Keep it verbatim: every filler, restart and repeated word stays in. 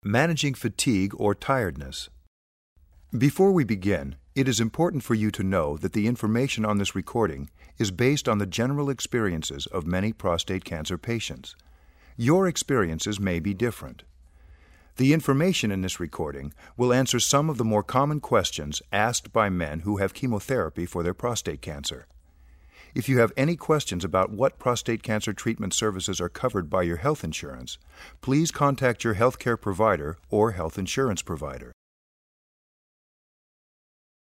Managing fatigue or tiredness. Before we begin, it is important for you to know that the information on this recording is based on the general experiences of many prostate cancer patients. Your experiences may be different. The information in this recording will answer some of the more common questions asked by men who have chemotherapy for their prostate cancer. If you have any questions about what prostate cancer treatment services are covered by your health insurance, please contact your healthcare provider or health insurance provider.